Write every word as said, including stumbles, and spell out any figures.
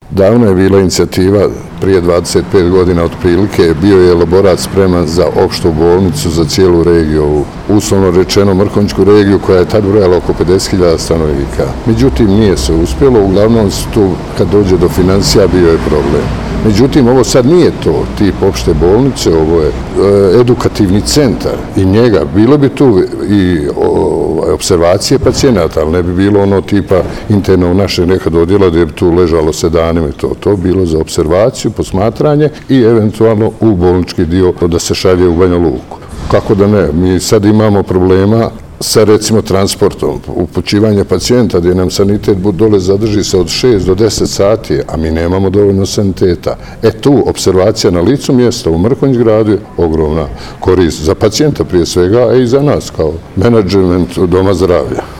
Davno je bila inicijativa, prije dvadeset pet godina otprilike, bio je elaborat spreman za opštu bolnicu za cijelu regiju, uslovno rečeno Mrkonjićku regiju, koja je tad brojala oko pedeset hiljada stanovnika. Međutim, nije se uspjelo, uglavnom su tu, kad dođe do financija, bio je problem. Međutim, ovo sad nije to tip opšte bolnice, ovo je edukativni centar i njega, bilo bi tu i observacije pacijenata, ali ne bi bilo ono tipa internog našeg nekad odjela gdje bi tu ležalo se danima i to. To bilo za observaciju, posmatranje i eventualno u bolnički dio da se šalje u Banja Luku. Kako da ne, mi sad imamo problema sa recimo transportom, upućivanje pacijenta gdje nam sanitet dole zadrži se od šest do deset sati, a mi nemamo dovoljno saniteta. E tu, observacija na licu mjesta u Mrkonjić gradu je ogromna korist za pacijenta prije svega, a i za nas kao menadžment doma zdravlja.